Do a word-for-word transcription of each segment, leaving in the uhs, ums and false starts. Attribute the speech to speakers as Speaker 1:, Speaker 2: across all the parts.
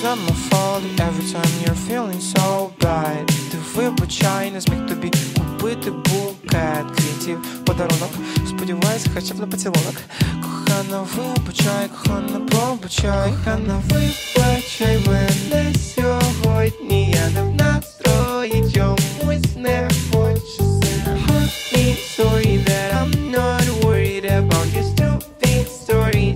Speaker 1: I'm a fault every time you're feeling so bad. Ти вибачай, не зміг тобі купити букет квітів, подарунок. Сподіваюся, хоча б на поцілунок. Кохана, вибачай, кохана, пробачай. Кохана, вибачай мене сьогодні. Я не в настрої, чомусь не хочу. Honey, sorry that I'm not worried about your stupid stories.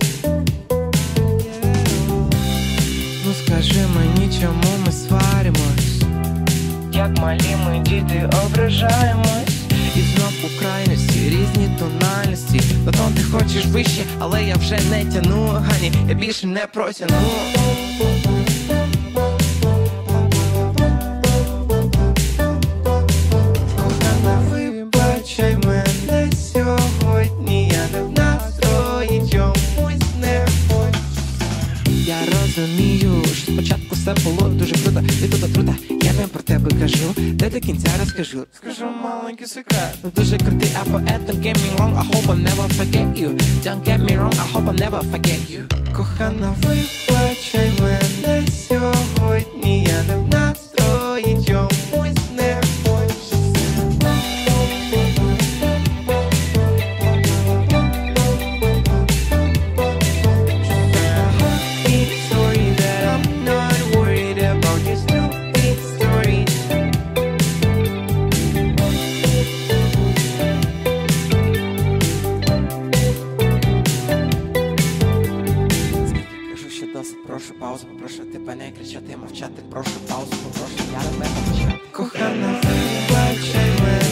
Speaker 1: Ну скажи мені, чому ми сваримось? Як малі ми діти ображаємось. І знов у крайності, різні тональності. Потім ти хочеш вище, але я вже не тяну. Гані, я більше не протяну. Кохана, вибачай мене сьогодні. Я не в настрої, чомусь не хочу. Я розумію, що спочатку все було дуже круто. І тут отрута, я не про тебе кажу. Де до кінця розкажу. Скажу маленький секрет. Ну дуже крутий, а поет. Don't get me wrong, I hope I never forget you. Don't get me wrong, I hope I never forget you. Кохана, вибачай мене сьогодні. Я не в настрої, чомусь не хочу. Прошу паузу, попрошу тебе не кричати, мовчати, прошу паузу, попрошу я тебе мовчати. Кохана, вибачай мене.